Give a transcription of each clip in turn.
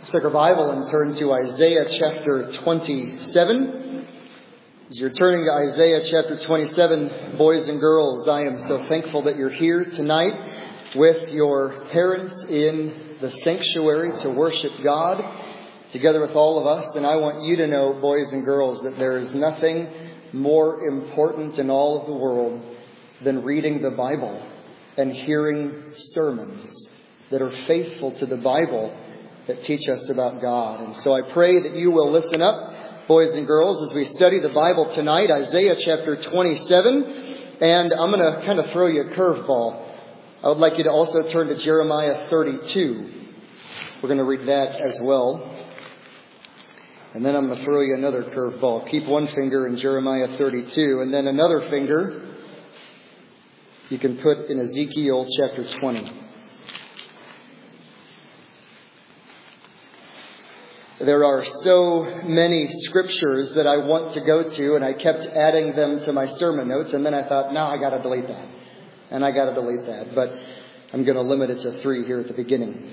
Take our Bible and turn to Isaiah chapter 27. As you're turning to Isaiah chapter 27, boys and girls, I am so thankful that you're here tonight with your parents in the sanctuary to worship God together with all of us. And I want you to know, boys and girls, that there is nothing more important in all of the world than reading the Bible and hearing sermons that are faithful to the Bible, that teach us about God. And so I pray that you will listen up, boys and girls, as we study the Bible tonight, Isaiah chapter 27. And I'm going to kind of throw you a curveball. I would like you to also turn to Jeremiah 32. We're going to read that as well. And then I'm going to throw you another curveball. Keep one finger in Jeremiah 32. And then another finger you can put in Ezekiel chapter 20. There are so many scriptures that I want to go to, and I kept adding them to my sermon notes, and then I thought, no, I got to delete that. And I got to delete that. But I'm going to limit it to 3 here at the beginning.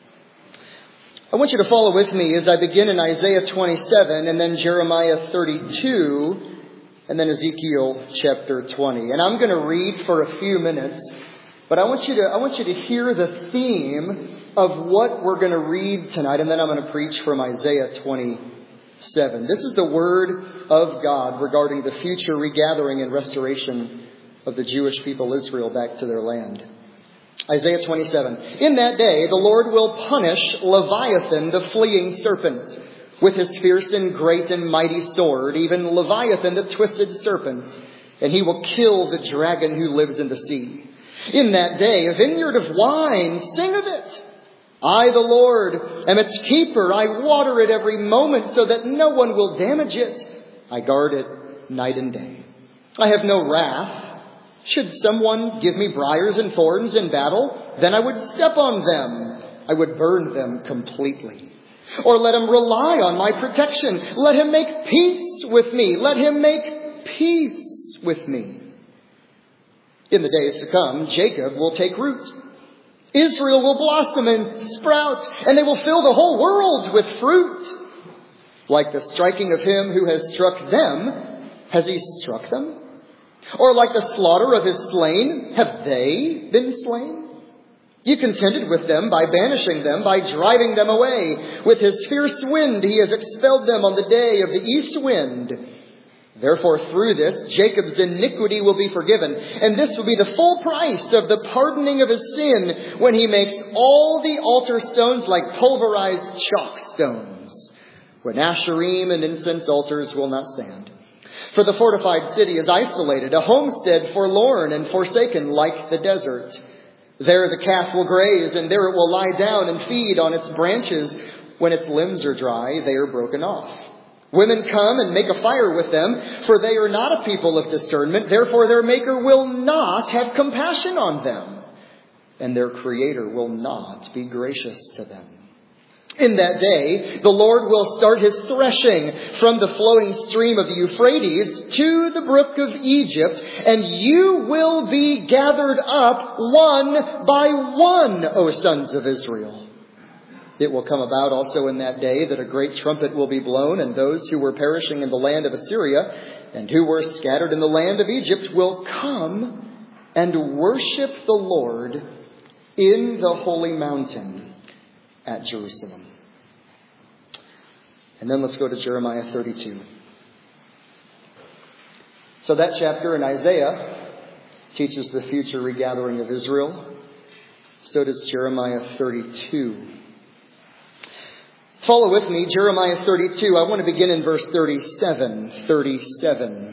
I want you to follow with me as I begin in Isaiah 27, and then Jeremiah 32, and then Ezekiel chapter 20. And I'm going to read for a few minutes, but I want you to hear the theme of what we're going to read tonight, and then I'm going to preach from Isaiah 27. This is the word of God regarding the future regathering and restoration of the Jewish people Israel back to their land. Isaiah 27. In that day, the Lord will punish Leviathan, the fleeing serpent, with his fierce and great and mighty sword, even Leviathan, the twisted serpent, and he will kill the dragon who lives in the sea. In that day, a vineyard of wine, sing of it. I, the Lord, am its keeper. I water it every moment so that no one will damage it. I guard it night and day. I have no wrath. Should someone give me briars and thorns in battle, then I would step on them. I would burn them completely. Or let him rely on my protection. Let him make peace with me. Let him make peace with me. In the days to come, Jacob will take root. Israel will blossom and sprout, and they will fill the whole world with fruit. Like the striking of him who has struck them, has he struck them? Or like the slaughter of his slain, have they been slain? You contended with them by banishing them, by driving them away. With his fierce wind he has expelled them on the day of the east wind. Therefore, through this, Jacob's iniquity will be forgiven, and this will be the full price of the pardoning of his sin when he makes all the altar stones like pulverized chalk stones, when Asherim and incense altars will not stand. For the fortified city is isolated, a homestead forlorn and forsaken like the desert. There the calf will graze, and there it will lie down and feed on its branches. When its limbs are dry, they are broken off. Women come and make a fire with them, for they are not a people of discernment. Therefore their Maker will not have compassion on them, and their Creator will not be gracious to them. In that day, the Lord will start his threshing from the flowing stream of the Euphrates to the brook of Egypt, and you will be gathered up one by one, O sons of Israel. It will come about also in that day that a great trumpet will be blown, and those who were perishing in the land of Assyria and who were scattered in the land of Egypt will come and worship the Lord in the holy mountain at Jerusalem. And then let's go to Jeremiah 32. So that chapter in Isaiah teaches the future regathering of Israel. So does Jeremiah 32. Follow with me, Jeremiah 32. I want to begin in verse 37. 37.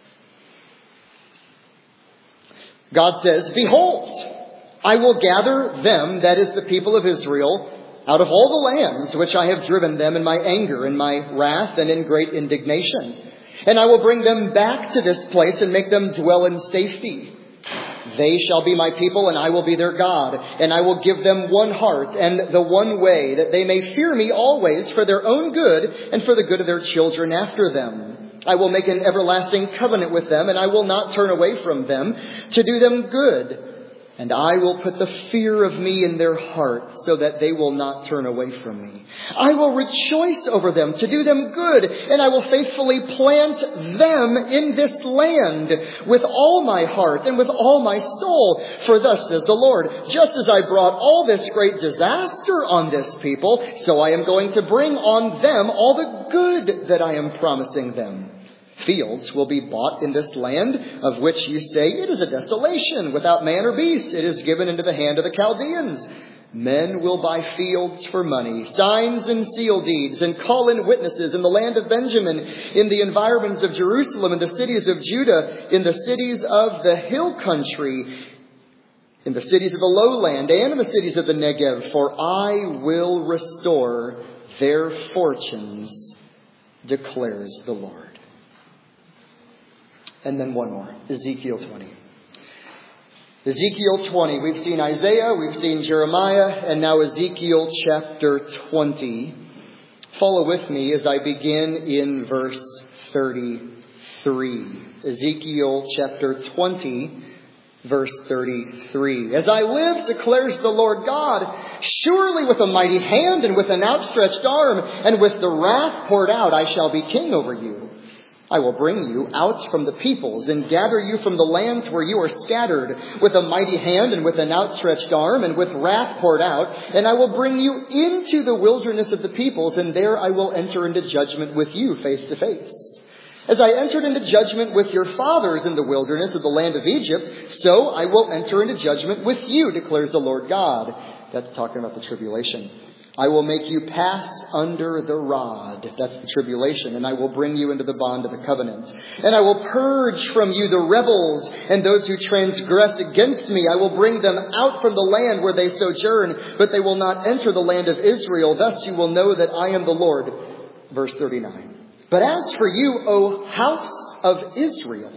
God says, Behold, I will gather them, that is the people of Israel, out of all the lands which I have driven them in my anger, in my wrath, and in great indignation. And I will bring them back to this place and make them dwell in safety. They shall be my people, and I will be their God. And I will give them one heart and the one way, that they may fear me always for their own good and for the good of their children after them. I will make an everlasting covenant with them, and I will not turn away from them to do them good. And I will put the fear of me in their hearts so that they will not turn away from me. I will rejoice over them to do them good, and I will faithfully plant them in this land with all my heart and with all my soul. For thus says the Lord, just as I brought all this great disaster on this people, so I am going to bring on them all the good that I am promising them. Fields will be bought in this land, of which you say, it is a desolation, without man or beast. It is given into the hand of the Chaldeans. Men will buy fields for money, signs and seal deeds, and call in witnesses in the land of Benjamin, in the environs of Jerusalem, in the cities of Judah, in the cities of the hill country, in the cities of the lowland, and in the cities of the Negev. For I will restore their fortunes, declares the Lord. And then one more, Ezekiel 20. Ezekiel 20. We've seen Isaiah, we've seen Jeremiah, and now Ezekiel chapter 20. Follow with me as I begin in verse 33. Ezekiel chapter 20, verse 33. As I live, declares the Lord God, surely with a mighty hand and with an outstretched arm and with the wrath poured out, I shall be king over you. I will bring you out from the peoples and gather you from the lands where you are scattered with a mighty hand and with an outstretched arm and with wrath poured out. And I will bring you into the wilderness of the peoples, and there I will enter into judgment with you face to face. As I entered into judgment with your fathers in the wilderness of the land of Egypt, so I will enter into judgment with you, declares the Lord God. That's talking about the tribulation. I will make you pass under the rod. That's the tribulation. And I will bring you into the bond of the covenant. And I will purge from you the rebels and those who transgress against me. I will bring them out from the land where they sojourn, but they will not enter the land of Israel. Thus you will know that I am the Lord. Verse 39. But as for you, O house of Israel,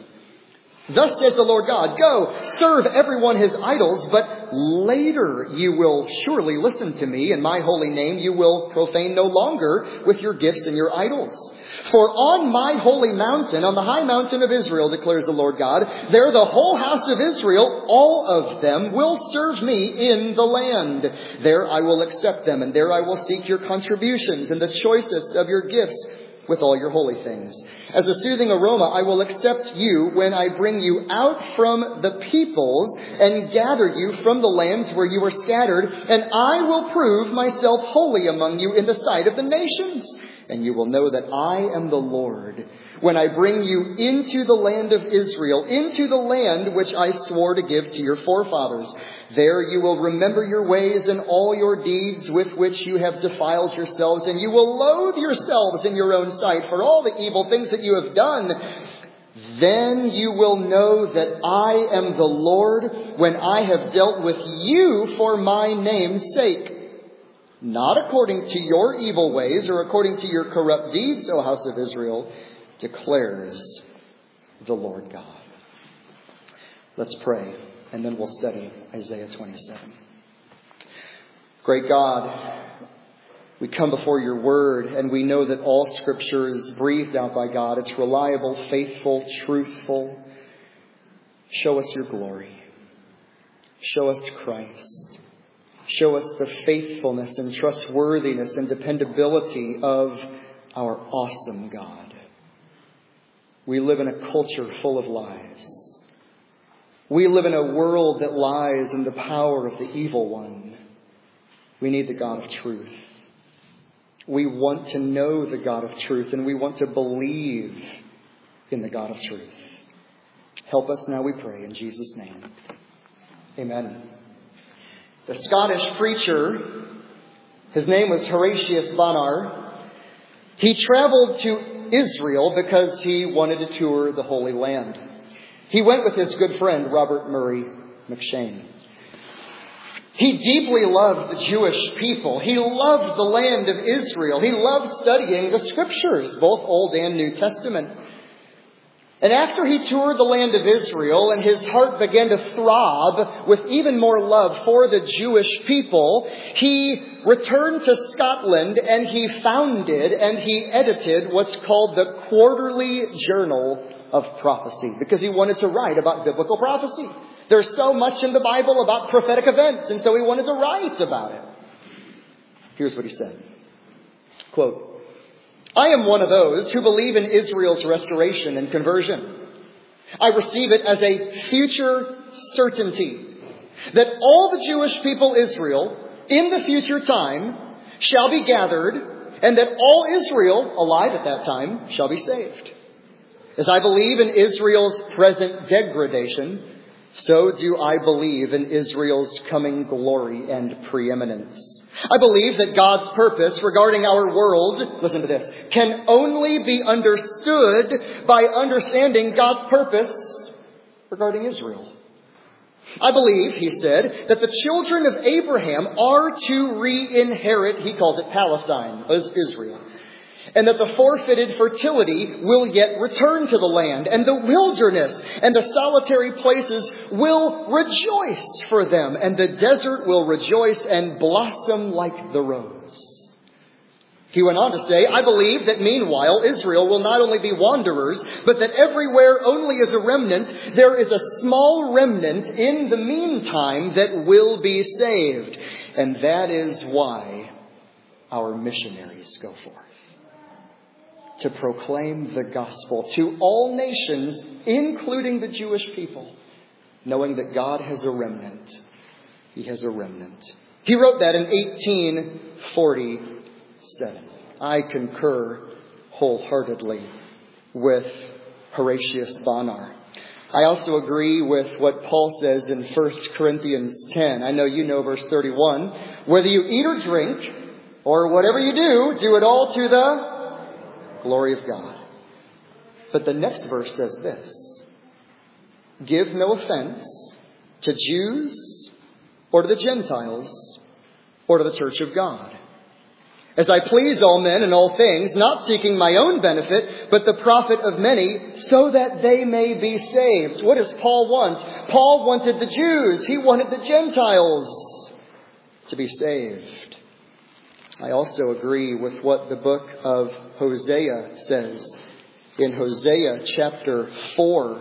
thus says the Lord God, go, serve everyone his idols, but later you will surely listen to me. In my holy name you will profane no longer with your gifts and your idols. For on my holy mountain, on the high mountain of Israel, declares the Lord God, there the whole house of Israel, all of them, will serve me in the land. There I will accept them, and there I will seek your contributions and the choicest of your gifts with all your holy things. As a soothing aroma, I will accept you when I bring you out from the peoples and gather you from the lands where you are scattered, and I will prove myself holy among you in the sight of the nations. And you will know that I am the Lord when I bring you into the land of Israel, into the land which I swore to give to your forefathers. There you will remember your ways and all your deeds with which you have defiled yourselves, and you will loathe yourselves in your own sight for all the evil things that you have done. Then you will know that I am the Lord when I have dealt with you for my name's sake. Not according to your evil ways or according to your corrupt deeds, O house of Israel, declares the Lord God. Let's pray, and then we'll study Isaiah 27. Great God, we come before your word, and we know that all Scripture is breathed out by God. It's reliable, faithful, truthful. Show us your glory. Show us Christ. Show us the faithfulness and trustworthiness and dependability of our awesome God. We live in a culture full of lies. We live in a world that lies in the power of the evil one. We need the God of truth. We want to know the God of truth, and we want to believe in the God of truth. Help us now, we pray, in Jesus' name. Amen. The Scottish preacher, his name was Horatius Bonar. He traveled to Israel because he wanted to tour the Holy Land. He went with his good friend, Robert Murray M'Cheyne. He deeply loved the Jewish people. He loved the land of Israel. He loved studying the Scriptures, both Old and New Testament. And after he toured the land of Israel and his heart began to throb with even more love for the Jewish people, he returned to Scotland and he founded and he edited what's called the Quarterly Journal of Prophecy, because he wanted to write about biblical prophecy. There's so much in the Bible about prophetic events, and so he wanted to write about it. Here's what he said. Quote, I am one of those who believe in Israel's restoration and conversion. I receive it as a future certainty that all the Jewish people Israel in the future time shall be gathered, and that all Israel alive at that time shall be saved. As I believe in Israel's present degradation, so do I believe in Israel's coming glory and preeminence. I believe that God's purpose regarding our world, listen to this, can only be understood by understanding God's purpose regarding Israel. I believe, he said, that the children of Abraham are to re-inherit, he calls it Palestine, as Israel. And that the forfeited fertility will yet return to the land, and the wilderness and the solitary places will rejoice for them, and the desert will rejoice and blossom like the rose. He went on to say, I believe that meanwhile Israel will not only be wanderers, but that everywhere only as a remnant, there is a small remnant in the meantime that will be saved. And that is why our missionaries go forth. To proclaim the gospel to all nations, including the Jewish people, knowing that God has a remnant. He has a remnant. He wrote that in 1847. I concur wholeheartedly with Horatius Bonar. I also agree with what Paul says in 1 Corinthians 10. I know you know verse 31. Whether you eat or drink, or whatever you do, do it all to the glory of God. But the next verse says this. Give no offense to Jews or to the Gentiles or to the church of God. As I please all men in all things, not seeking my own benefit, but the profit of many, so that they may be saved. What does Paul want? Paul wanted the Jews. He wanted the Gentiles to be saved. I also agree with what the book of Hosea says. In Hosea chapter 4,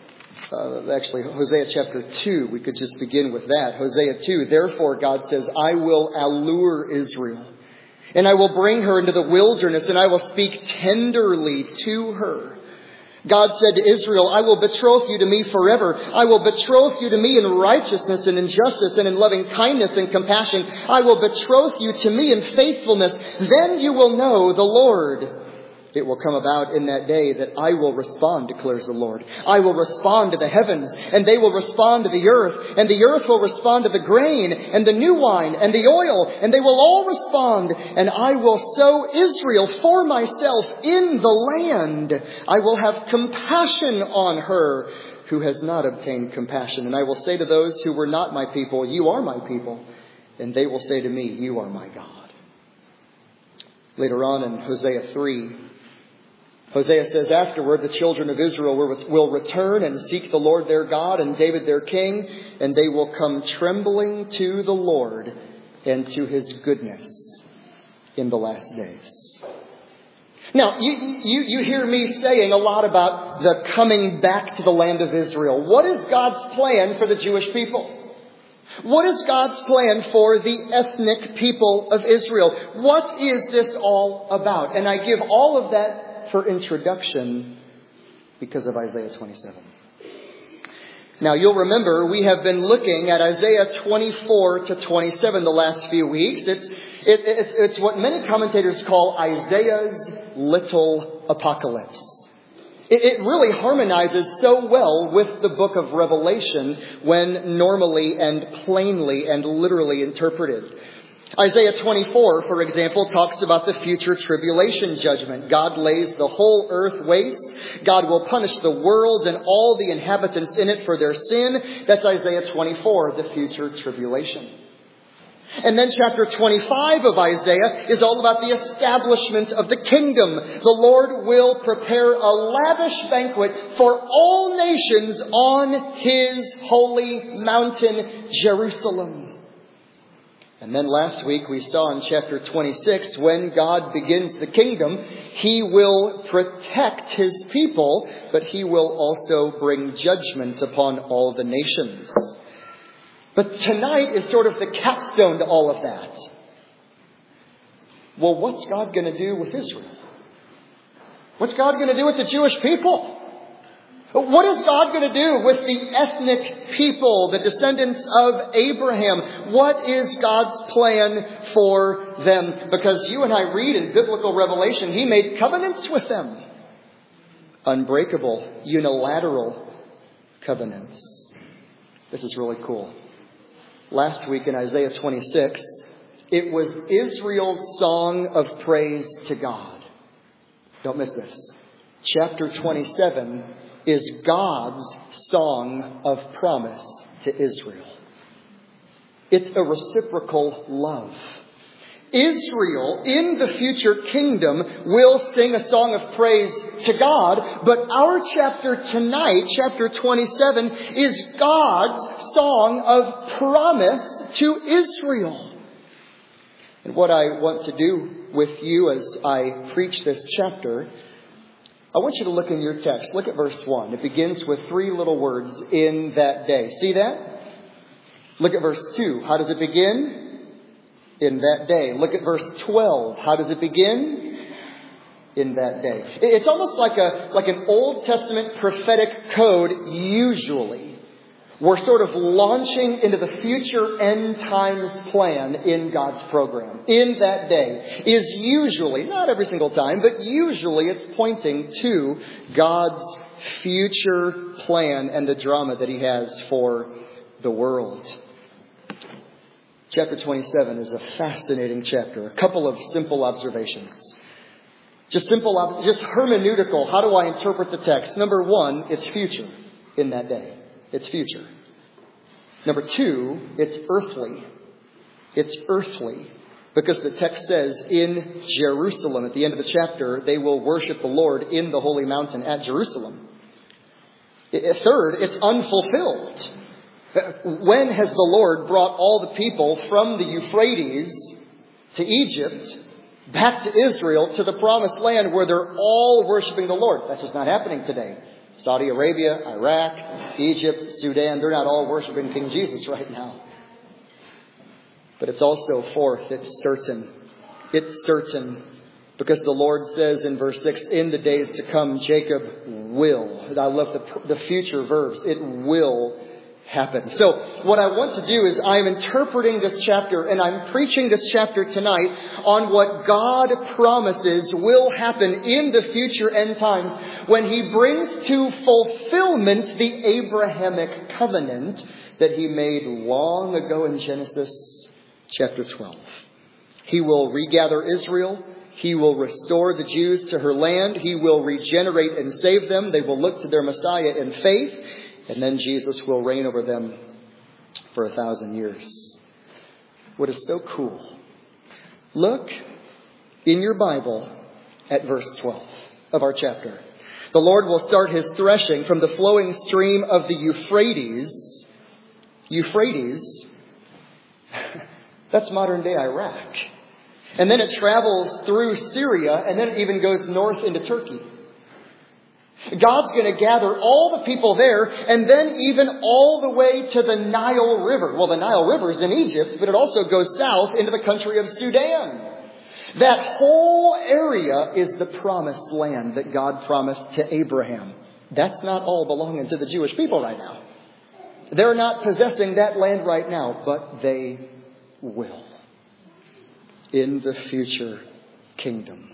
Hosea chapter 2, we could just begin with that. Hosea 2, therefore God says, I will allure Israel, and I will bring her into the wilderness, and I will speak tenderly to her. God said to Israel, I will betroth you to me forever. I will betroth you to me in righteousness and in justice and in loving kindness and compassion. I will betroth you to me in faithfulness. Then you will know the Lord. It will come about in that day that I will respond, declares the Lord. I will respond to the heavens, and they will respond to the earth, and the earth will respond to the grain, and the new wine, and the oil, and they will all respond, and I will sow Israel for myself in the land. I will have compassion on her who has not obtained compassion. And I will say to those who were not my people, you are my people, and they will say to me, you are my God. Later on in Hosea 3, Hosea says, afterward, the children of Israel will return and seek the Lord their God and David their king, and they will come trembling to the Lord and to his goodness in the last days. Now, you hear me saying a lot about the coming back to the land of Israel. What is God's plan for the Jewish people? What is God's plan for the ethnic people of Israel? What is this all about? And I give all of that for introduction because of Isaiah 27. Now, you'll remember we have been looking at Isaiah 24 to 27 the last few weeks. It's what many commentators call Isaiah's little apocalypse. It really harmonizes so well with the book of Revelation when normally and plainly and literally interpreted. Isaiah 24, for example, talks about the future tribulation judgment. God lays the whole earth waste. God will punish the world and all the inhabitants in it for their sin. That's Isaiah 24, the future tribulation. And then chapter 25 of Isaiah is all about the establishment of the kingdom. The Lord will prepare a lavish banquet for all nations on his holy mountain, Jerusalem. And then last week we saw in chapter 26, when God begins the kingdom, He will protect His people, but He will also bring judgment upon all the nations. But tonight is sort of the capstone to all of that. Well, what's God going to do with Israel? What's God going to do with the Jewish people? What is God going to do with the ethnic people, the descendants of Abraham? What is God's plan for them? Because you and I read in biblical revelation, He made covenants with them. Unbreakable, unilateral covenants. This is really cool. Last week in Isaiah 26, it was Israel's song of praise to God. Don't miss this. Chapter 27 is God's song of promise to Israel. It's a reciprocal love. Israel in the future kingdom will sing a song of praise to God, but our chapter tonight, chapter 27, is God's song of promise to Israel. And what I want to do with you as I preach this chapter, I want you to look in your text. Look at verse 1. It begins with 3 little words, in that day. See that? Look at verse 2. How does it begin? In that day. Look at verse 12. How does it begin? In that day. It's almost like an Old Testament prophetic code, usually. We're sort of launching into the future end times plan in God's program. In that day is usually, not every single time, but usually it's pointing to God's future plan and the drama that He has for the world. Chapter 27 is a fascinating chapter. A couple of simple observations. Just hermeneutical. How do I interpret the text? Number 1, it's future in that day. It's future. Number 2, it's earthly. It's earthly. Because the text says, in Jerusalem, at the end of the chapter, they will worship the Lord in the holy mountain at Jerusalem. Third, it's unfulfilled. When has the Lord brought all the people from the Euphrates to Egypt, back to Israel, to the promised land where they're all worshiping the Lord? That's just not happening today. Saudi Arabia, Iraq, Egypt, Sudan, they're not all worshiping King Jesus right now. But it's also fourth, it's certain. It's certain. Because the Lord says in verse 6, in the days to come, Jacob will. I love the future verbs. It will happen. So what I want to do is I'm interpreting this chapter and I'm preaching this chapter tonight on what God promises will happen in the future end times when He brings to fulfillment the Abrahamic covenant that He made long ago in Genesis chapter 12. He will regather Israel. He will restore the Jews to her land. He will regenerate and save them. They will look to their Messiah in faith. And then Jesus will reign over them for 1,000 years. What is so cool? Look in your Bible at verse 12 of our chapter. The Lord will start His threshing from the flowing stream of the Euphrates. Euphrates, that's modern day Iraq. And then it travels through Syria, and then it even goes north into Turkey. God's going to gather all the people there, and then even all the way to the Nile River. Well, the Nile River is in Egypt, but it also goes south into the country of Sudan. That whole area is the promised land that God promised to Abraham. That's not all belonging to the Jewish people right now. They're not possessing that land right now, but they will in the future kingdom.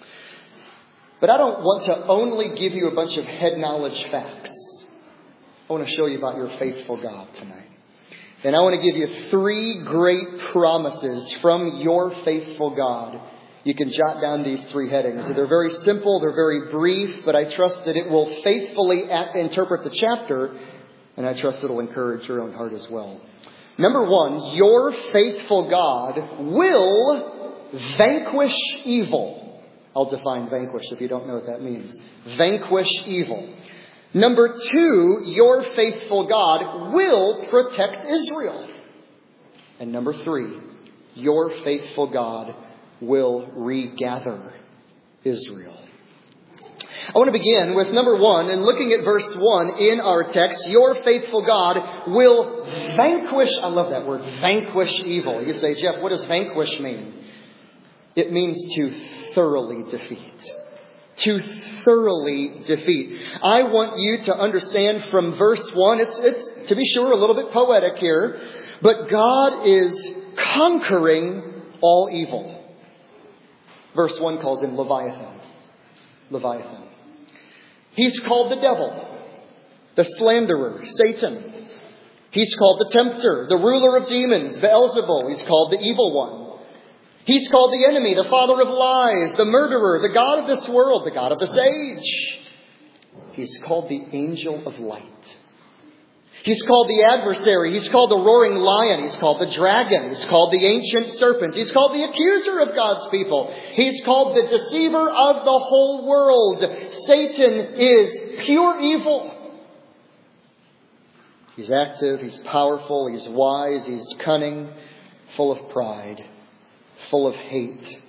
But I don't want to only give you a bunch of head knowledge facts. I want to show you about your faithful God tonight. And I want to give you 3 great promises from your faithful God. You can jot down these 3 headings. They're very simple, they're very brief, but I trust that it will faithfully interpret the chapter, and I trust it will encourage your own heart as well. Number 1, your faithful God will vanquish evil. I'll define vanquish if you don't know what that means. Vanquish evil. Number 2, your faithful God will protect Israel. And number 3, your faithful God will regather Israel. I want to begin with number 1 and looking at verse 1 in our text. Your faithful God will vanquish, I love that word, vanquish evil. You say, Jeff, what does vanquish mean? It means to thoroughly defeat. To thoroughly defeat. I want you to understand from verse 1, it's to be sure a little bit poetic here, but God is conquering all evil. Verse 1 calls him Leviathan. Leviathan. He's called the devil, the slanderer, Satan. He's called the tempter, the ruler of demons, Beelzebul. He's called the evil one. He's called the enemy, the father of lies, the murderer, the god of this world, the god of this age. He's called the angel of light. He's called the adversary. He's called the roaring lion. He's called the dragon. He's called the ancient serpent. He's called the accuser of God's people. He's called the deceiver of the whole world. Satan is pure evil. He's active. He's powerful. He's wise. He's cunning, full of pride, full of hate.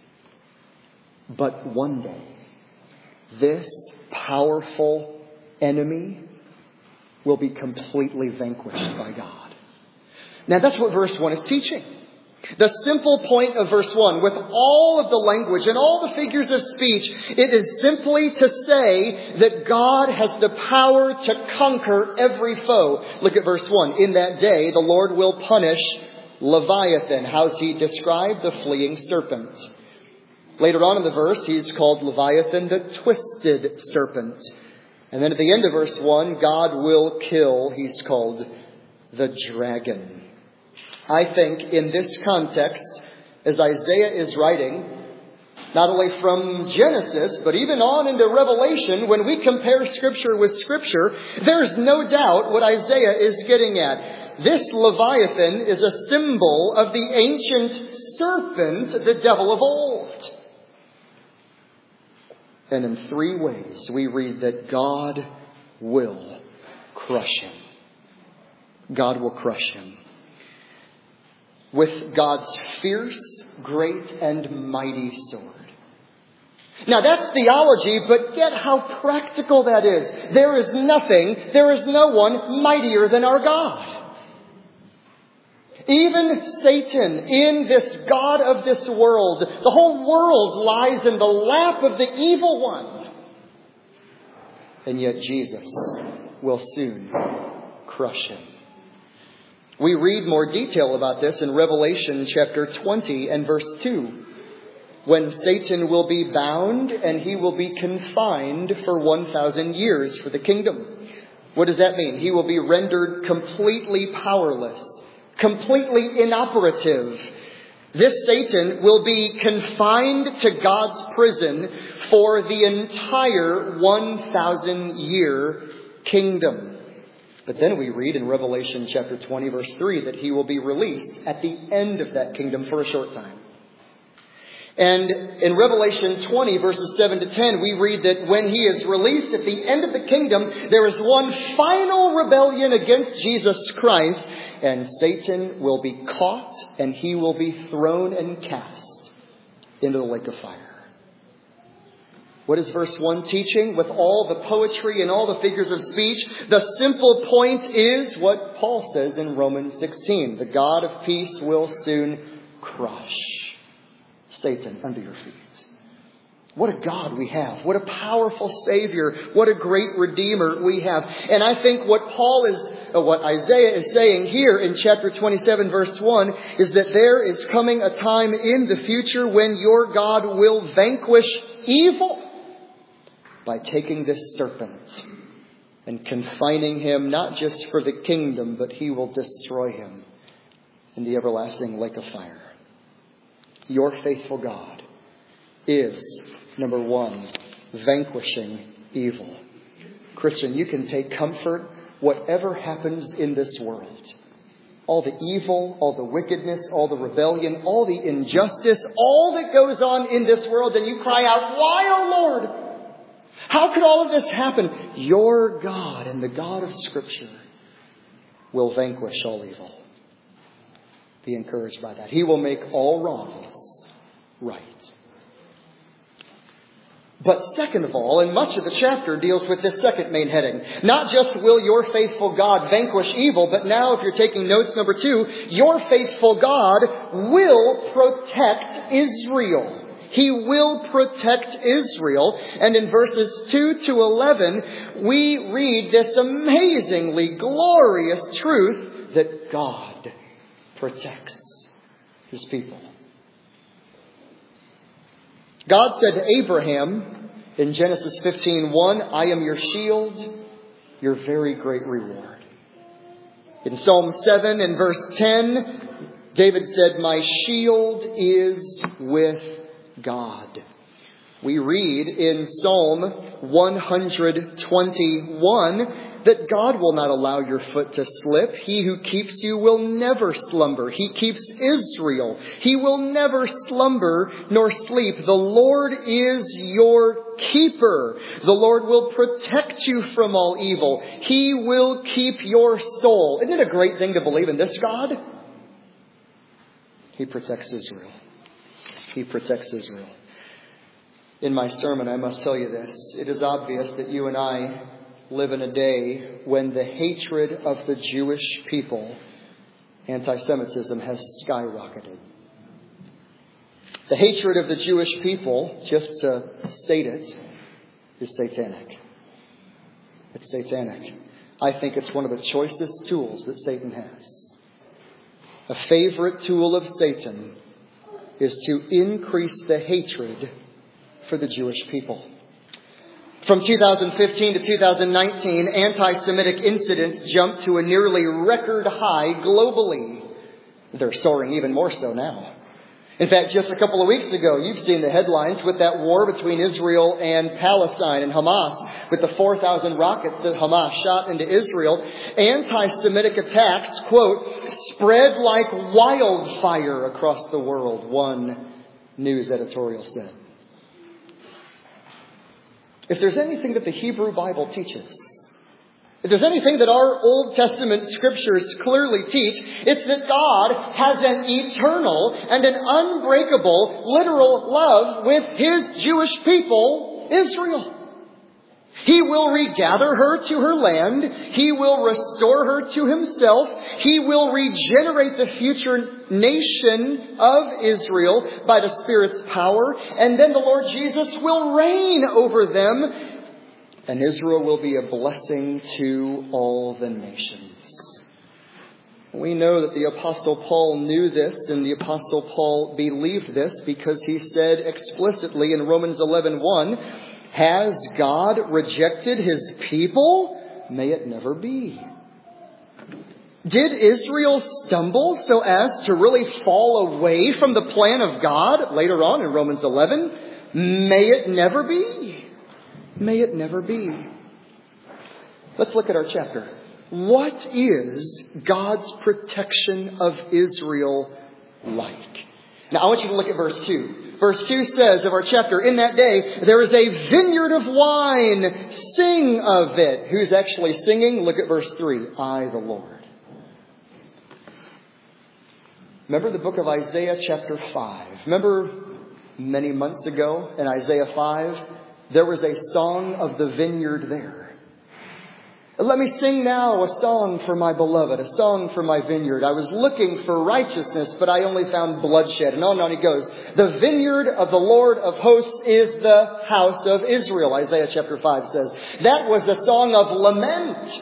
But one day, this powerful enemy will be completely vanquished by God. Now that's what verse 1 is teaching. The simple point of verse 1, with all of the language and all the figures of speech, it is simply to say that God has the power to conquer every foe. Look at verse 1. In that day, the Lord will punish Leviathan. How's he described? The fleeing serpent. Later on in the verse, he's called Leviathan, the twisted serpent. And then at the end of verse 1, God will kill. He's called the dragon. I think in this context, as Isaiah is writing, not only from Genesis, but even on into Revelation, when we compare Scripture with Scripture, there's no doubt what Isaiah is getting at. This Leviathan is a symbol of the ancient serpent, the devil of old. And in 3 ways we read that God will crush him. God will crush him. With God's fierce, great, and mighty sword. Now that's theology, but get how practical that is. There is no one mightier than our God. Even Satan, in this God of this world, the whole world lies in the lap of the evil one. And yet Jesus will soon crush him. We read more detail about this in Revelation chapter 20 and verse 2. When Satan will be bound and he will be confined for 1,000 years for the kingdom. What does that mean? He will be rendered completely powerless. Completely inoperative. This Satan will be confined to God's prison for the entire 1,000-year kingdom. But then we read in Revelation chapter 20 verse 3 that he will be released at the end of that kingdom for a short time. And in Revelation 20 verses 7 to 10 we read that when he is released at the end of the kingdom, there is one final rebellion against Jesus Christ. And Satan will be caught and he will be thrown and cast into the lake of fire. What is verse 1 teaching? With all the poetry and all the figures of speech, the simple point is what Paul says in Romans 16. The God of peace will soon crush Satan under your feet. What a God we have. What a powerful Savior. What a great Redeemer we have. And I think what Isaiah is saying here in chapter 27 verse 1 is that there is coming a time in the future when your God will vanquish evil by taking this serpent and confining him not just for the kingdom, but he will destroy him in the everlasting lake of fire. Your faithful God is, number 1, vanquishing evil. Christian, you can take comfort whatever happens in this world. All the evil, all the wickedness, all the rebellion, all the injustice, all that goes on in this world, and you cry out, why, O Lord? How could all of this happen? Your God and the God of Scripture will vanquish all evil. Be encouraged by that. He will make all wrongs right. But second of all, and much of the chapter deals with this second main heading. Not just will your faithful God vanquish evil, but now if you're taking notes, number 2, your faithful God will protect Israel. He will protect Israel. And in verses 2 to 11, we read this amazingly glorious truth that God protects His people. God said to Abraham in Genesis 15:1, I am your shield, your very great reward. In Psalm 7 and verse 10, David said, my shield is with God. We read in Psalm 121 that God will not allow your foot to slip. He who keeps you will never slumber. He keeps Israel. He will never slumber nor sleep. The Lord is your keeper. The Lord will protect you from all evil. He will keep your soul. Isn't it a great thing to believe in this God? He protects Israel. He protects Israel. In my sermon, I must tell you this. It is obvious that you and I live in a day when the hatred of the Jewish people, anti-Semitism, has skyrocketed. The hatred of the Jewish people, just to state it, is satanic. It's satanic. I think it's one of the choicest tools that Satan has. A favorite tool of Satan is to increase the hatred for the Jewish people. From 2015 to 2019, anti-Semitic incidents jumped to a nearly record high globally. They're soaring even more so now. In fact, just a couple of weeks ago, you've seen the headlines with that war between Israel and Palestine and Hamas, with the 4,000 rockets that Hamas shot into Israel. Anti-Semitic attacks, quote, spread like wildfire across the world, one news editorial said. If there's anything that the Hebrew Bible teaches, if there's anything that our Old Testament scriptures clearly teach, it's that God has an eternal and an unbreakable literal love with His Jewish people, Israel. He will regather her to her land. He will restore her to Himself. He will regenerate the future nation of Israel by the Spirit's power. And then the Lord Jesus will reign over them. And Israel will be a blessing to all the nations. We know that the Apostle Paul knew this, and the Apostle Paul believed this because he said explicitly in Romans 11:1, has God rejected His people? May it never be. Did Israel stumble so as to really fall away from the plan of God? Later on in Romans 11, may it never be. May it never be. Let's look at our chapter. What is God's protection of Israel like? Now I want you to look at verse 2. Verse 2 says of our chapter, in that day, there is a vineyard of wine. Sing of it. Who's actually singing? Look at verse 3. I, the Lord. Remember the book of Isaiah chapter 5. Remember many months ago in Isaiah 5, there was a song of the vineyard there. Let me sing now a song for my beloved, a song for my vineyard. I was looking for righteousness, but I only found bloodshed. And on he goes. The vineyard of the Lord of hosts is the house of Israel, Isaiah chapter 5 says. That was the song of lament.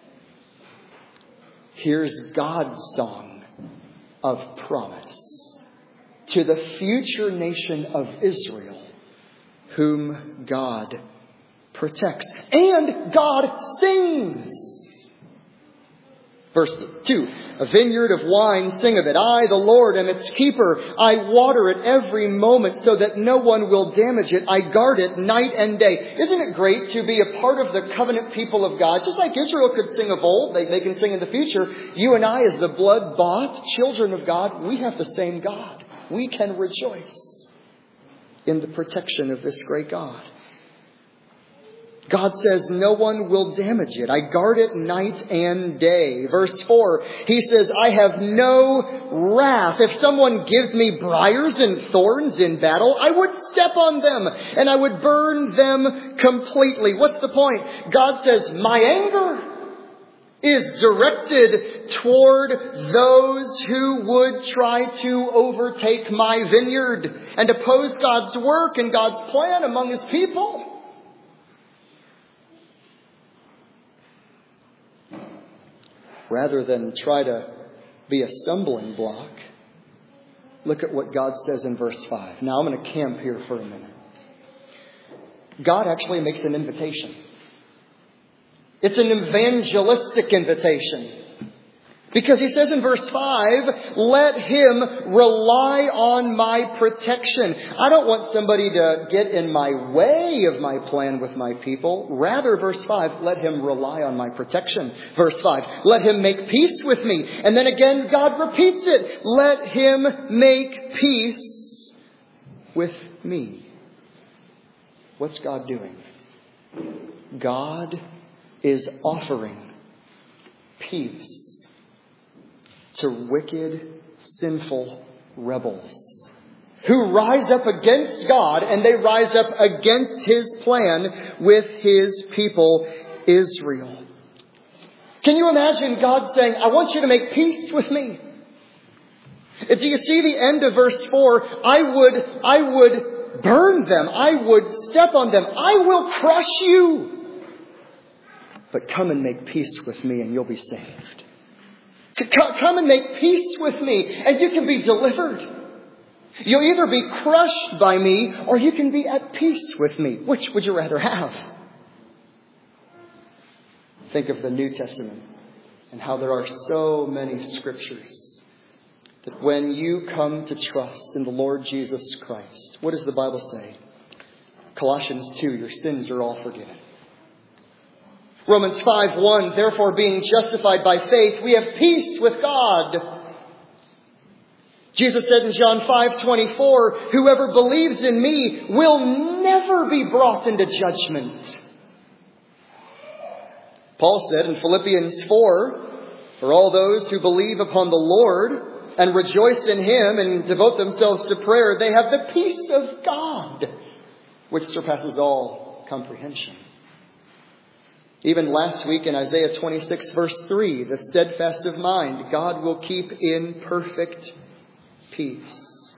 Here's God's song of promise to the future nation of Israel, whom God protects. And God sings. Verse 2. A vineyard of wine, sing of it. I, the Lord, am its keeper. I water it every moment so that no one will damage it. I guard it night and day. Isn't it great to be a part of the covenant people of God? Just like Israel could sing of old, they can sing in the future. You and I, as the blood-bought children of God, we have the same God. We can rejoice in the protection of this great God. God says no one will damage it. I guard it night and day. Verse 4, He says, I have no wrath. If someone gives me briars and thorns in battle, I would step on them and I would burn them completely. What's the point? God says, my anger is directed toward those who would try to overtake my vineyard and oppose God's work and God's plan among His people. Rather than try to be a stumbling block, look at what God says in verse 5. Now I'm going to camp here for a minute. God actually makes an invitation. It's an evangelistic invitation. Because He says in verse 5, let him rely on my protection. I don't want somebody to get in my way of my plan with my people. Rather, verse 5, let him rely on my protection. Verse 5, let him make peace with me. And then again, God repeats it. Let him make peace with me. What's God doing? God is offering peace to wicked, sinful rebels who rise up against God, and they rise up against His plan with His people, Israel. Can you imagine God saying, I want you to make peace with me? Do you see the end of verse 4? I would burn them. I would step on them. I will crush you. But come and make peace with me and you'll be saved. Come and make peace with me and you can be delivered. You'll either be crushed by me or you can be at peace with me. Which would you rather have? Think of the New Testament and how there are so many scriptures that when you come to trust in the Lord Jesus Christ, what does the Bible say? Colossians 2, your sins are all forgiven. Romans 5:1, therefore being justified by faith, we have peace with God. Jesus said in John 5:24, whoever believes in me will never be brought into judgment. Paul said in Philippians 4, for all those who believe upon the Lord and rejoice in Him and devote themselves to prayer, they have the peace of God, which surpasses all comprehension. Even last week in Isaiah 26 verse 3, the steadfast of mind, God will keep in perfect peace.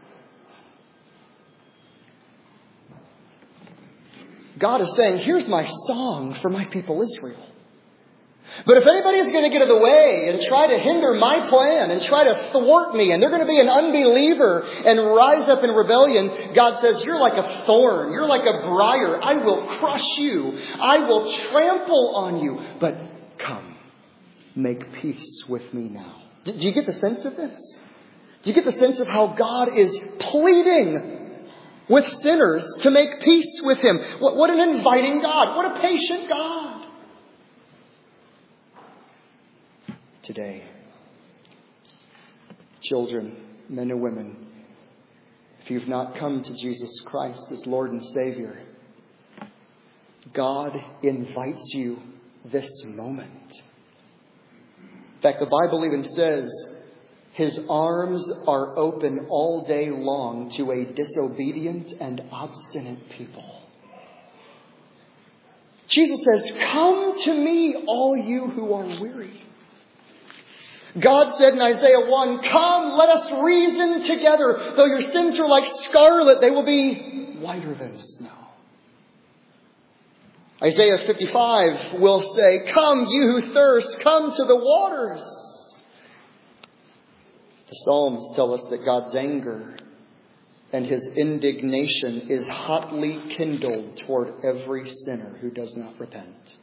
God is saying, here's my song for my people Israel. But if anybody is going to get in the way and try to hinder my plan and try to thwart me, and they're going to be an unbeliever and rise up in rebellion, God says, you're like a thorn. You're like a briar. I will crush you. I will trample on you. But come, make peace with me now. Do you get the sense of this? Do you get the sense of how God is pleading with sinners to make peace with Him? What an inviting God. What a patient God. Today, children, men and women, if you've not come to Jesus Christ as Lord and Savior, God invites you this moment. In fact, the Bible even says His arms are open all day long to a disobedient and obstinate people. Jesus says, come to me, all you who are weary. God said in Isaiah 1, come, let us reason together. Though your sins are like scarlet, they will be whiter than snow. Isaiah 55 will say, come, you who thirst, come to the waters. The Psalms tell us that God's anger and His indignation is hotly kindled toward every sinner who does not repent.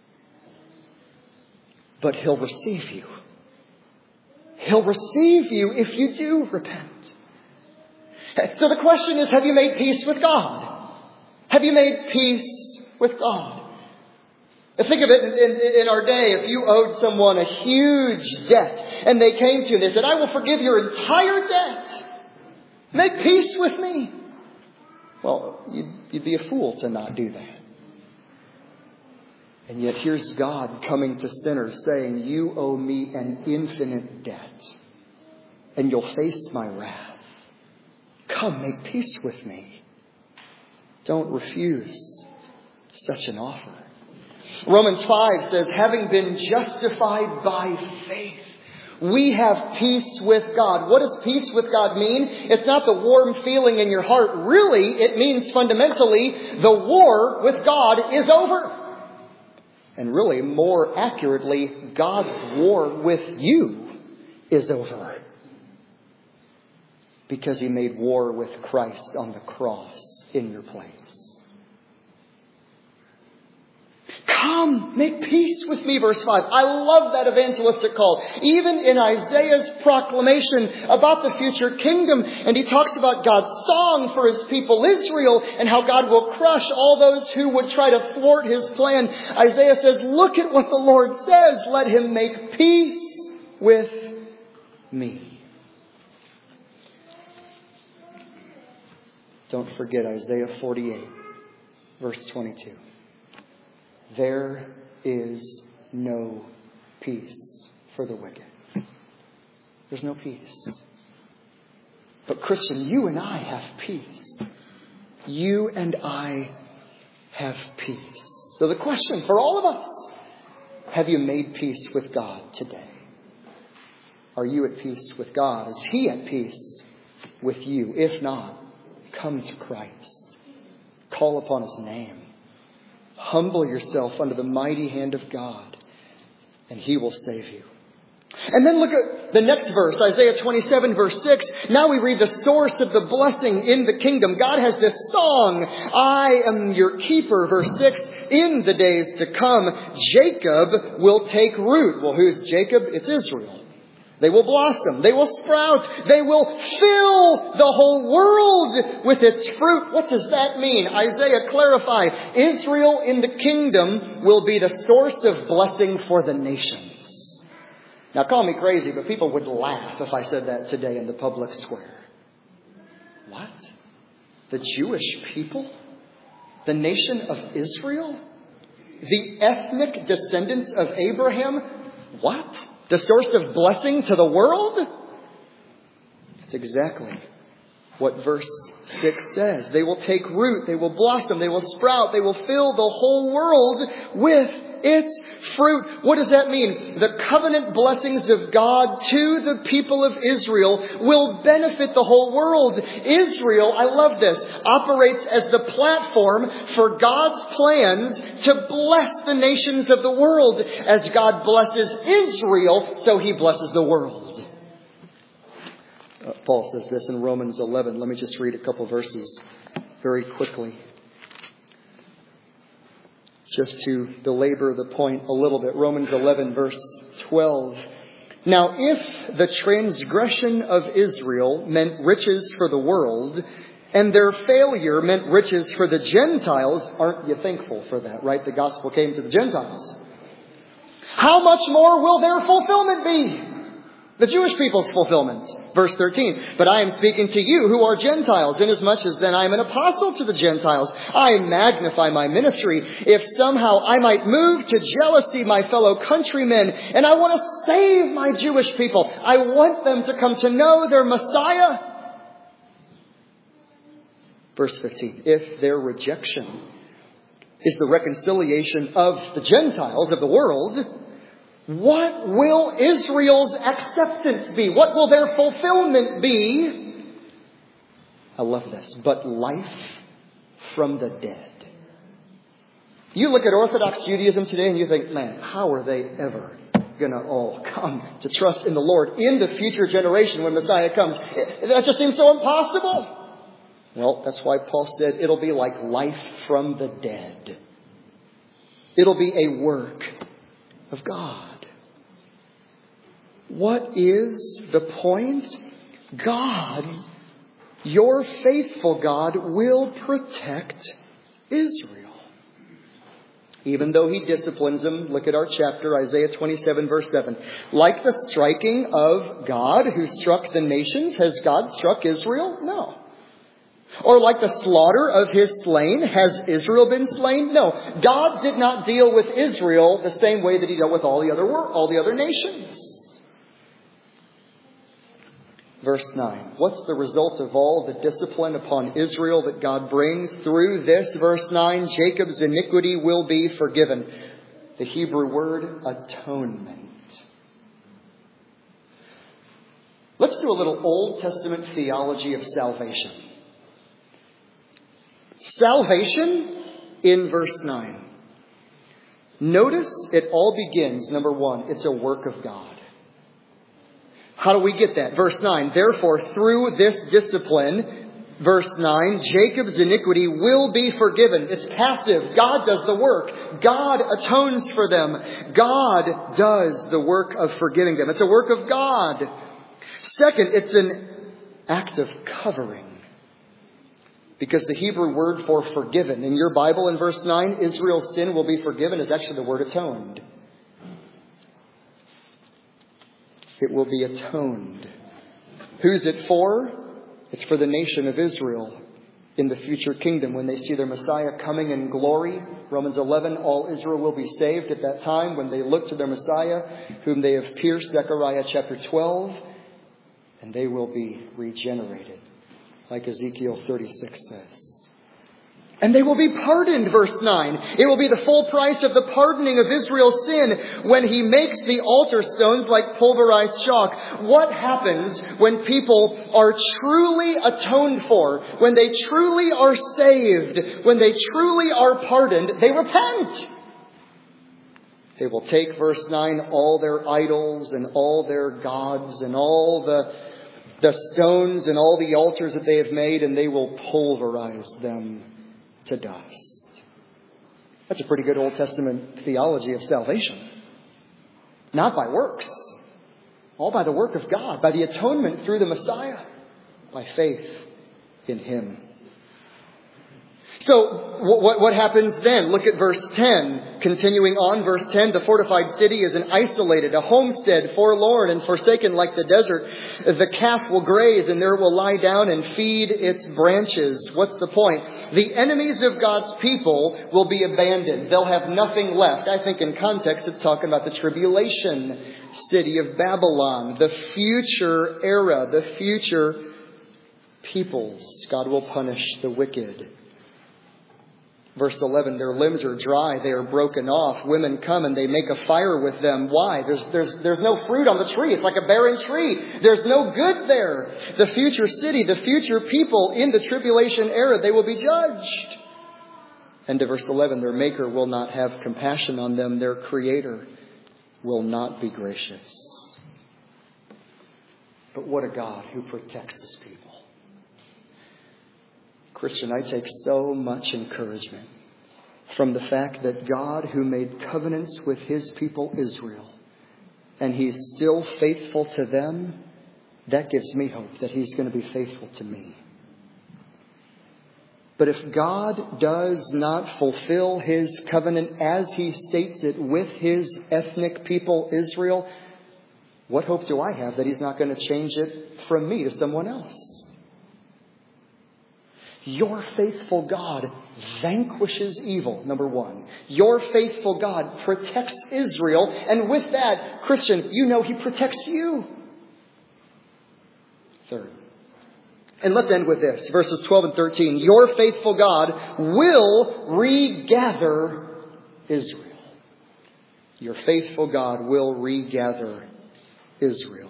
But He'll receive you. He'll receive you if you do repent. So the question is, have you made peace with God? Have you made peace with God? Think of it in our day. If you owed someone a huge debt and they came to you and they said, I will forgive your entire debt. Make peace with me. Well, you'd be a fool to not do that. And yet here's God coming to sinners saying, you owe me an infinite debt, and you'll face my wrath. Come, make peace with me. Don't refuse such an offer. Romans 5 says, having been justified by faith, we have peace with God. What does peace with God mean? It's not the warm feeling in your heart. Really, it means fundamentally, the war with God is over. And really, more accurately, God's war with you is over. Because He made war with Christ on the cross in your place. Come, make peace with me, verse 5. I love that evangelistic call. Even in Isaiah's proclamation about the future kingdom. And he talks about God's song for His people Israel and how God will crush all those who would try to thwart His plan. Isaiah says, look at what the Lord says. Let Him make peace with me. Don't forget Isaiah 48, verse 22. There is no peace for the wicked. There's no peace. But Christian, you and I have peace. You and I have peace. So the question for all of us, have you made peace with God today? Are you at peace with God? Is He at peace with you? If not, come to Christ. Call upon His name. Humble yourself under the mighty hand of God, and He will save you. And then look at the next verse, Isaiah 27, verse 6. Now we read the source of the blessing in the kingdom. God has this song, I am your keeper, verse 6. In the days to come, Jacob will take root. Well, who's Jacob? It's Israel. They will blossom. They will sprout. They will fill the whole world with its fruit. What does that mean? Isaiah clarified. Israel in the kingdom will be the source of blessing for the nations. Now call me crazy, but people would laugh if I said that today in the public square. What? The Jewish people? The nation of Israel? The ethnic descendants of Abraham? What? The source of blessing to the world? That's exactly what verse 6 says. They will take root. They will blossom. They will sprout. They will fill the whole world with its fruit. What does that mean? The covenant blessings of God to the people of Israel will benefit the whole world. Israel, I love this, operates as the platform for God's plans to bless the nations of the world. As God blesses Israel, so He blesses the world. Paul says this in Romans 11. Let me just read a couple verses very quickly, just to belabor the point a little bit. Romans 11, verse 12. Now, if the transgression of Israel meant riches for the world, and their failure meant riches for the Gentiles, aren't you thankful for that, right? The gospel came to the Gentiles. How much more will their fulfillment be? The Jewish people's fulfillment. Verse 13. But I am speaking to you who are Gentiles, inasmuch as then I am an apostle to the Gentiles. I magnify my ministry, if somehow I might move to jealousy my fellow countrymen. And I want to save my Jewish people. I want them to come to know their Messiah. Verse 15. If their rejection is the reconciliation of the Gentiles, of the world, what will Israel's acceptance be? What will their fulfillment be? I love this. But life from the dead. You look at Orthodox Judaism today and you think, man, how are they ever going to all come to trust in the Lord in the future generation when Messiah comes? That just seems so impossible. Well, that's why Paul said it'll be like life from the dead. It'll be a work of God. What is the point? God, your faithful God, will protect Israel. Even though He disciplines them, look at our chapter, Isaiah 27, verse 7. Like the striking of God who struck the nations, has God struck Israel? No. Or like the slaughter of his slain, has Israel been slain? No. God did not deal with Israel the same way that he dealt with all the other nations. Verse 9. What's the result of all the discipline upon Israel that God brings through this? Verse 9. Jacob's iniquity will be forgiven. The Hebrew word atonement. Let's do a little Old Testament theology of salvation. Salvation in verse 9. Notice it all begins, number one, it's a work of God. How do we get that? Verse 9, therefore through this discipline, verse 9, Jacob's iniquity will be forgiven. It's passive. God does the work. God atones for them. God does the work of forgiving them. It's a work of God. Second, it's an act of covering. Because the Hebrew word for forgiven in your Bible in verse 9, Israel's sin will be forgiven, is actually the word atoned. It will be atoned. Who's it for? It's for the nation of Israel in the future kingdom when they see their Messiah coming in glory. Romans 11, all Israel will be saved at that time when they look to their Messiah, whom they have pierced, Zechariah chapter 12, and they will be regenerated. Like Ezekiel 36 says. And they will be pardoned, verse 9. It will be the full price of the pardoning of Israel's sin when he makes the altar stones like pulverized chalk. What happens when people are truly atoned for? When they truly are saved? When they truly are pardoned? They repent. They will take, verse 9, all their idols and all their gods and all the stones and all the altars that they have made, and they will pulverize them to dust. That's a pretty good Old Testament theology of salvation. Not by works. All by the work of God. By the atonement through the Messiah. By faith in Him. So, what happens then? Look at verse 10. Continuing on, verse 10, the fortified city is an isolated, a homestead, forlorn and forsaken like the desert. The calf will graze and there will lie down and feed its branches. What's the point? The enemies of God's people will be abandoned. They'll have nothing left. I think in context it's talking about the tribulation city of Babylon, the future era, the future peoples. God will punish the wicked. Verse 11, their limbs are dry, they are broken off. Women come and they make a fire with them. Why? There's no fruit on the tree. It's like a barren tree. There's no good there. The future city, the future people in the tribulation era, they will be judged. And to verse 11, their maker will not have compassion on them. Their creator will not be gracious. But what a God who protects His people. Christian, I take so much encouragement from the fact that God, who made covenants with His people Israel, and He's still faithful to them, that gives me hope that He's going to be faithful to me. But if God does not fulfill His covenant as He states it with His ethnic people Israel, what hope do I have that He's not going to change it from me to someone else? Your faithful God vanquishes evil, number one. Your faithful God protects Israel. And with that, Christian, you know He protects you. Third. And let's end with this. Verses 12 and 13. Your faithful God will regather Israel. Your faithful God will regather Israel.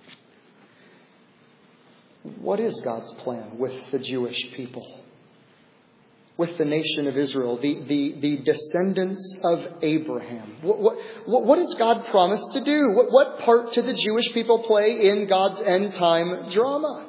What is God's plan with the Jewish people? With the nation of Israel, the descendants of Abraham? What does God promise to do? What part do the Jewish people play in God's end time drama?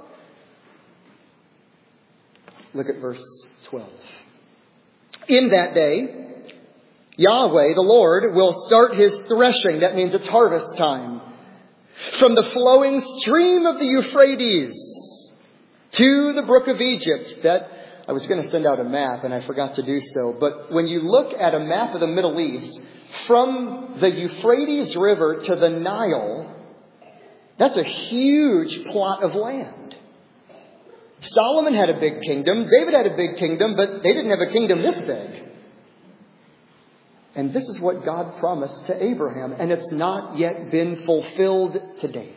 Look at verse 12. In that day, Yahweh, the Lord, will start His threshing. That means it's harvest time. From the flowing stream of the Euphrates to the brook of Egypt. That I was going to send out a map and I forgot to do so. But when you look at a map of the Middle East, from the Euphrates River to the Nile, that's a huge plot of land. Solomon had a big kingdom. David had a big kingdom, but they didn't have a kingdom this big. And this is what God promised to Abraham, and it's not yet been fulfilled to date.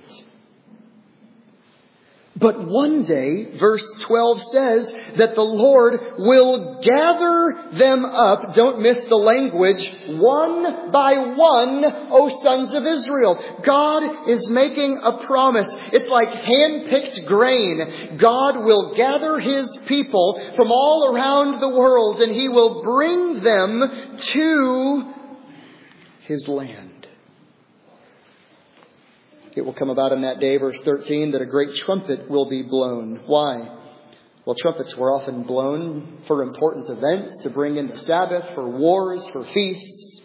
But one day, verse 12 says that the Lord will gather them up, don't miss the language, one by one, O sons of Israel. God is making a promise. It's like hand-picked grain. God will gather His people from all around the world, and He will bring them to His land. It will come about in that day, verse 13, that a great trumpet will be blown. Why? Well, trumpets were often blown for important events, to bring in the Sabbath, for wars, for feasts,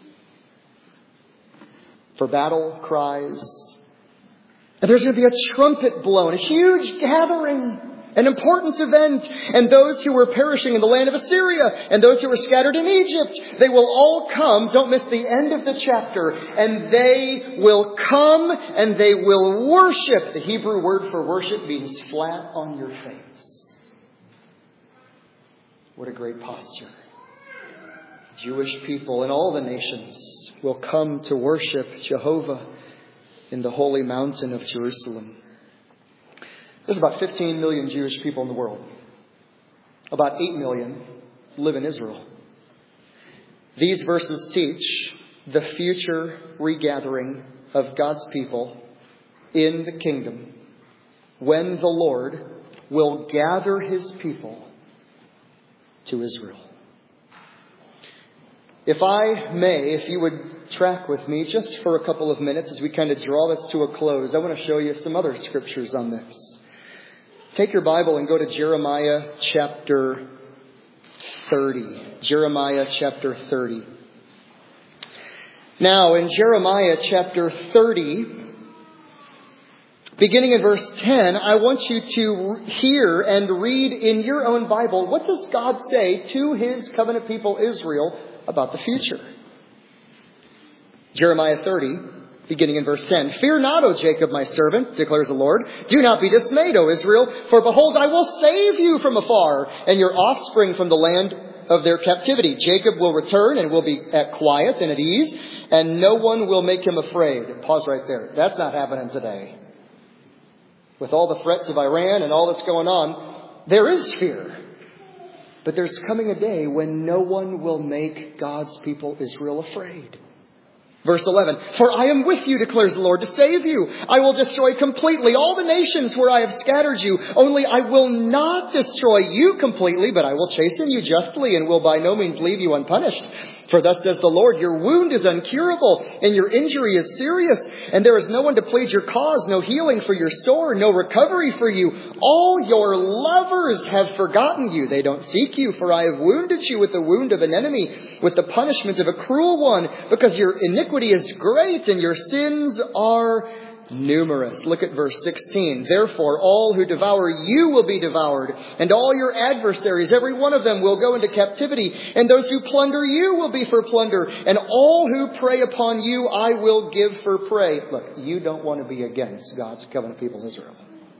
for battle cries. And there's going to be a trumpet blown, a huge gathering, an important event. And those who were perishing in the land of Assyria and those who were scattered in Egypt, they will all come. Don't miss the end of the chapter. And they will come and they will worship. The Hebrew word for worship means flat on your face. What a great posture. Jewish people and all the nations will come to worship Jehovah in the holy mountain of Jerusalem. There's about 15 million Jewish people in the world. About 8 million live in Israel. These verses teach the future regathering of God's people in the kingdom when the Lord will gather His people to Israel. If I may, if you would track with me just for a couple of minutes as we kind of draw this to a close, I want to show you some other scriptures on this. Take your Bible and go to Jeremiah chapter 30. Jeremiah chapter 30. Now, in Jeremiah chapter 30, beginning in verse 10, I want you to hear and read in your own Bible, what does God say to His covenant people Israel about the future? Jeremiah 30, beginning in verse 10. Fear not, O Jacob, my servant, declares the Lord. Do not be dismayed, O Israel, for behold, I will save you from afar, and your offspring from the land of their captivity. Jacob will return and will be at quiet and at ease, and no one will make him afraid. Pause right there. That's not happening today. With all the threats of Iran and all that's going on, there is fear. But there's coming a day when no one will make God's people Israel afraid. Verse 11, for I am with you, declares the Lord, to save you. I will destroy completely all the nations where I have scattered you. Only I will not destroy you completely, but I will chasten you justly and will by no means leave you unpunished. For thus says the Lord, your wound is incurable and your injury is serious. And there is no one to plead your cause, no healing for your sore, no recovery for you. All your lovers have forgotten you. They don't seek you, for I have wounded you with the wound of an enemy, with the punishment of a cruel one, because your iniquity is great and your sins are numerous. Look at verse 16. Therefore, all who devour you will be devoured, and all your adversaries, every one of them, will go into captivity, and those who plunder you will be for plunder, and all who prey upon you I will give for prey. Look, you don't want to be against God's covenant people Israel.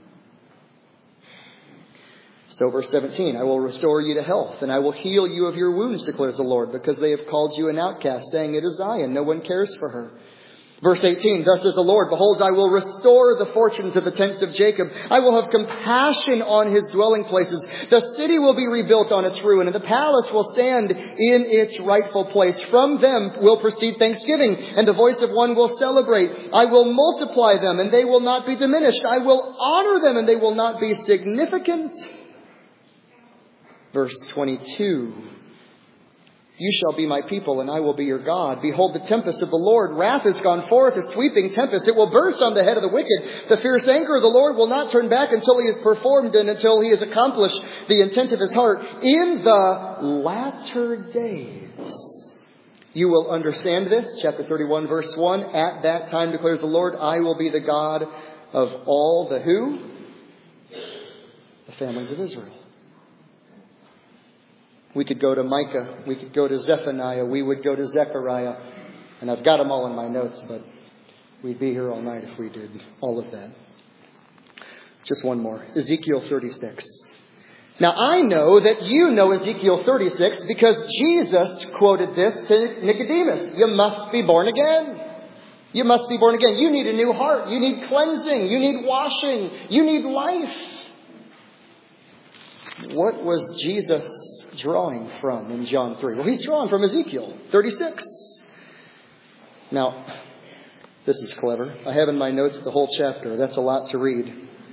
So verse 17, I will restore you to health, and I will heal you of your wounds, declares the Lord, because they have called you an outcast, saying, it is Zion, no one cares for her. Verse 18, thus says the Lord, behold, I will restore the fortunes of the tents of Jacob. I will have compassion on his dwelling places. The city will be rebuilt on its ruin, and the palace will stand in its rightful place. From them will proceed thanksgiving, and the voice of one will celebrate. I will multiply them, and they will not be diminished. I will honor them, and they will not be significant. Verse 22, you shall be my people, and I will be your God. Behold, the tempest of the Lord, wrath has gone forth, a sweeping tempest. It will burst on the head of the wicked. The fierce anger of the Lord will not turn back until he has performed and until he has accomplished the intent of his heart. In the latter days, you will understand this. Chapter 31, verse 1. At that time, declares the Lord, I will be the God of all the who? The families of Israel. We could go to Micah. We could go to Zephaniah. We would go to Zechariah. And I've got them all in my notes, but we'd be here all night if we did all of that. Just one more. Ezekiel 36. Now, I know that you know Ezekiel 36 because Jesus quoted this to Nicodemus. You must be born again. You must be born again. You need a new heart. You need cleansing. You need washing. You need life. What was Jesus drawing from in John 3? Well, he's drawing from Ezekiel 36. Now, this is clever. I have in my notes the whole chapter. That's a lot to read.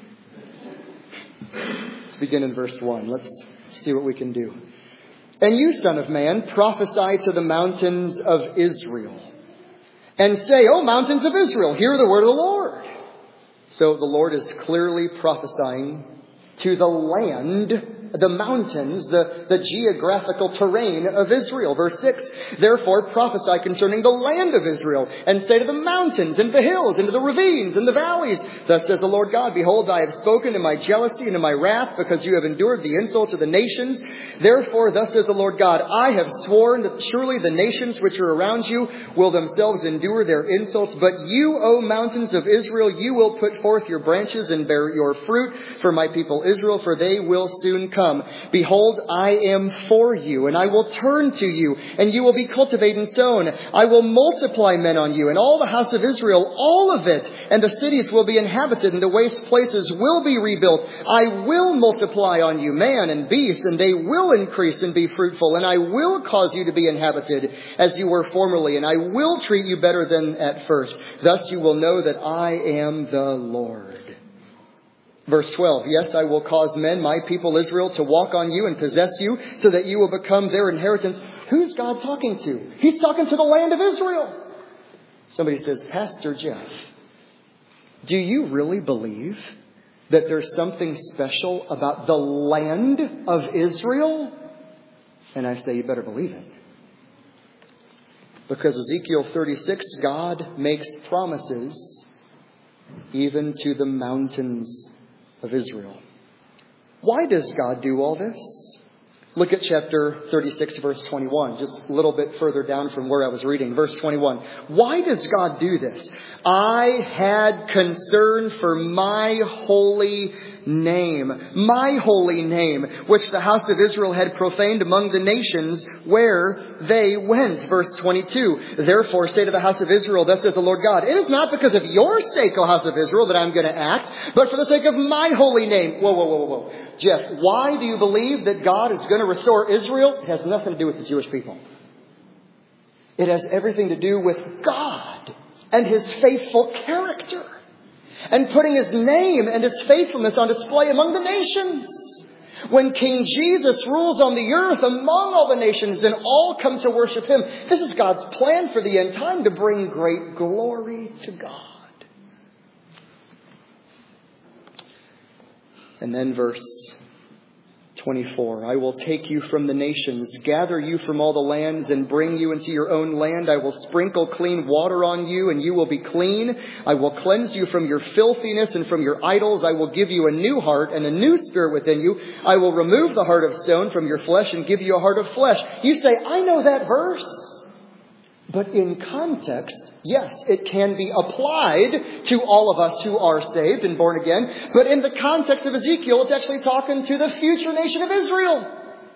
Let's begin in verse 1. Let's see what we can do. And you, son of man, prophesy to the mountains of Israel. And say, O mountains of Israel, hear the word of the Lord. So the Lord is clearly prophesying to the land, the mountains, the geographical terrain of Israel. Verse 6, therefore prophesy concerning the land of Israel, and say to the mountains and the hills and to the ravines and the valleys, thus says the Lord God, behold, I have spoken in my jealousy and in my wrath, because you have endured the insults of the nations. Therefore, thus says the Lord God, I have sworn that surely the nations which are around you will themselves endure their insults. But you, O mountains of Israel, you will put forth your branches and bear your fruit for my people Israel, for they will soon come. Behold, I am for you, and I will turn to you, and you will be cultivated and sown. I will multiply men on you, and all the house of Israel, all of it, and the cities will be inhabited, and the waste places will be rebuilt. I will multiply on you man and beast, and they will increase and be fruitful, and I will cause you to be inhabited as you were formerly, and I will treat you better than at first. Thus you will know that I am the Lord. Verse 12, yes, I will cause men, my people Israel, to walk on you and possess you, so that you will become their inheritance. Who's God talking to? He's talking to the land of Israel. Somebody says, Pastor Jeff, do you really believe that there's something special about the land of Israel? And I say, you better believe it. Because Ezekiel 36, God makes promises even to the mountains of Israel. Why does God do all this? Look at chapter 36, verse 21, just a little bit further down from where I was reading. Verse 21. Why does God do this? I had concern for my holy name, which the house of Israel had profaned among the nations where they went. Verse 22. Therefore say to the house of Israel, thus says the Lord God, it is not because of your sake, O house of Israel, that I'm going to act, but for the sake of my holy name. Whoa. Jeff, why do you believe that God is going to restore Israel? It has nothing to do with the Jewish people. It has everything to do with God and His faithful character, and putting His name and His faithfulness on display among the nations. When King Jesus rules on the earth among all the nations, then all come to worship Him. This is God's plan for the end time, to bring great glory to God. And then verse 24, I will take you from the nations, gather you from all the lands, and bring you into your own land. I will sprinkle clean water on you, and you will be clean. I will cleanse you from your filthiness and from your idols. I will give you a new heart and a new spirit within you. I will remove the heart of stone from your flesh and give you a heart of flesh. You say, I know that verse. But in context, yes, it can be applied to all of us who are saved and born again. But in the context of Ezekiel, it's actually talking to the future nation of Israel.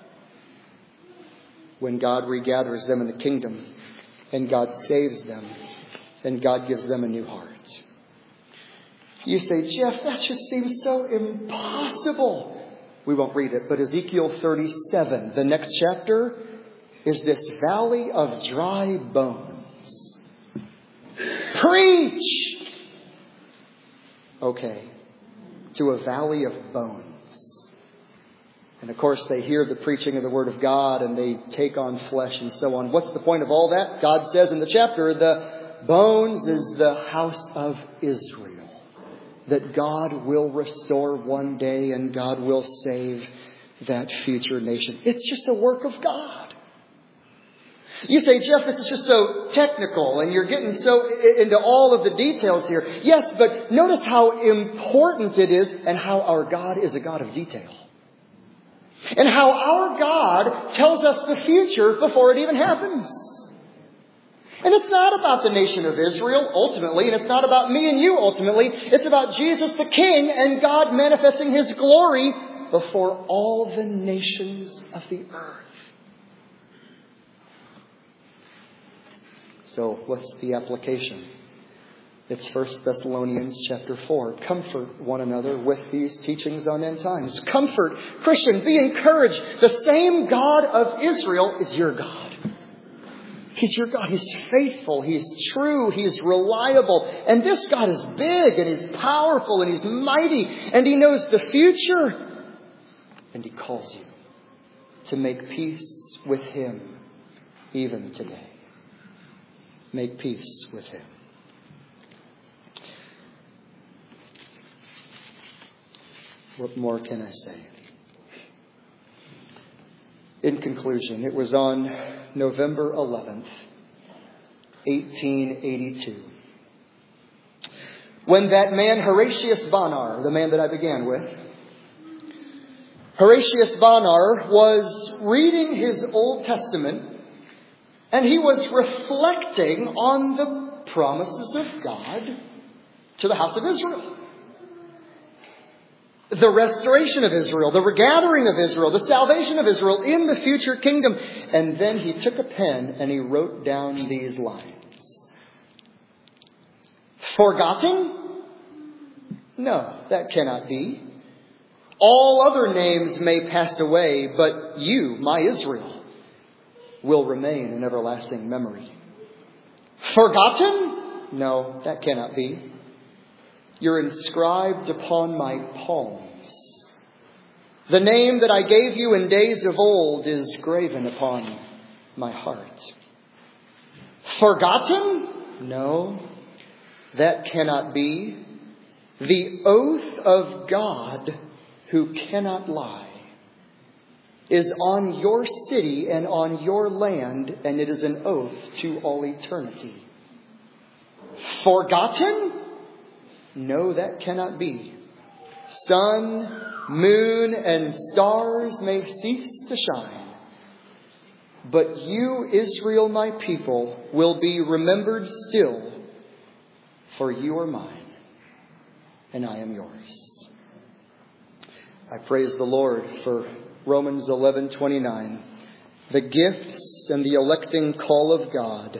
When God regathers them in the kingdom, and God saves them, and God gives them a new heart. You say, Jeff, that just seems so impossible. We won't read it, but Ezekiel 37, the next chapter, is this valley of dry bones. Preach! Okay, to a valley of bones. And of course they hear the preaching of the Word of God and they take on flesh and so on. What's the point of all that? God says in the chapter, the bones is the house of Israel, that God will restore one day and God will save that future nation. It's just a work of God. You say, Jeff, this is just so technical and you're getting so into all of the details here. Yes, but notice how important it is and how our God is a God of detail. And how our God tells us the future before it even happens. And it's not about the nation of Israel ultimately, and it's not about me and you ultimately. It's about Jesus the King and God manifesting His glory before all the nations of the earth. So what's the application? It's 1 Thessalonians chapter 4. Comfort one another with these teachings on end times. Comfort, Christian, be encouraged. The same God of Israel is your God. He's your God. He's faithful. He's true. He's reliable. And this God is big and He's powerful and He's mighty. And He knows the future. And He calls you to make peace with Him even today. Make peace with Him. What more can I say? In conclusion, it was on November 11th, 1882, when that man Horatius Bonar, the man that I began with, Horatius Bonar was reading his Old Testament, and he was reflecting on the promises of God to the house of Israel. The restoration of Israel, the regathering of Israel, the salvation of Israel in the future kingdom. And then he took a pen and he wrote down these lines. Forgotten? No, that cannot be. All other names may pass away, but you, my Israel, will remain in everlasting memory. Forgotten? No, that cannot be. You're inscribed upon my palms. The name that I gave you in days of old is graven upon my heart. Forgotten? No, that cannot be. The oath of God who cannot lie is on your city and on your land, and it is an oath to all eternity. Forgotten? No, that cannot be. Sun, moon, and stars may cease to shine, but you, Israel, my people, will be remembered still, for you are mine, and I am yours. I praise the Lord for Romans 11:29. The gifts and the electing call of God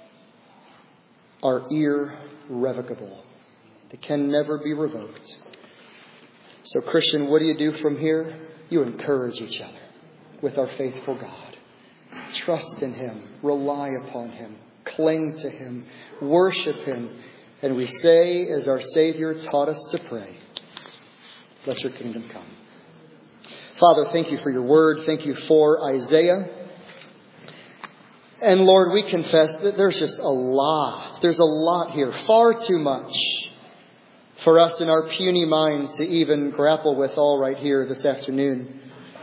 are irrevocable. They can never be revoked. So, Christian, what do you do from here? You encourage each other with our faithful God. Trust in Him. Rely upon Him. Cling to Him. Worship Him. And we say, as our Savior taught us to pray, let your kingdom come. Father, thank you for your word. Thank you for Isaiah. And Lord, we confess that there's just a lot. There's a lot here. Far too much for us in our puny minds to even grapple with all right here this afternoon.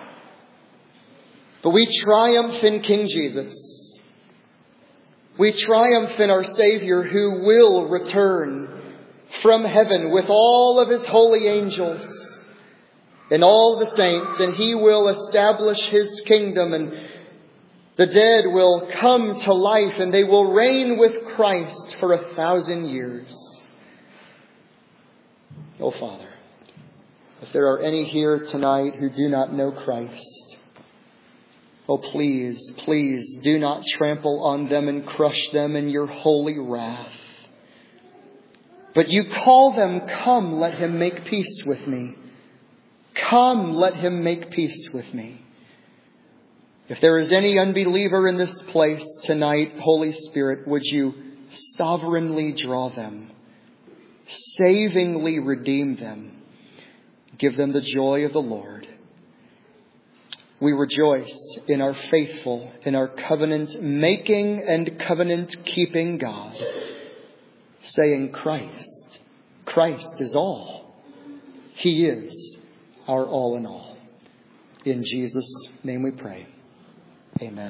But we triumph in King Jesus. We triumph in our Savior who will return from heaven with all of His holy angels and all the saints, and He will establish His kingdom, and the dead will come to life, and they will reign with Christ for 1,000 years. Oh, Father, if there are any here tonight who do not know Christ, oh, please, please do not trample on them and crush them in your holy wrath. But you call them, come, let him make peace with me. Come, let him make peace with me. If there is any unbeliever in this place tonight, Holy Spirit, would you sovereignly draw them, savingly redeem them, give them the joy of the Lord. We rejoice in our faithful, in our covenant making and covenant keeping God, saying Christ is all. He is our all in all. In Jesus' name we pray. Amen.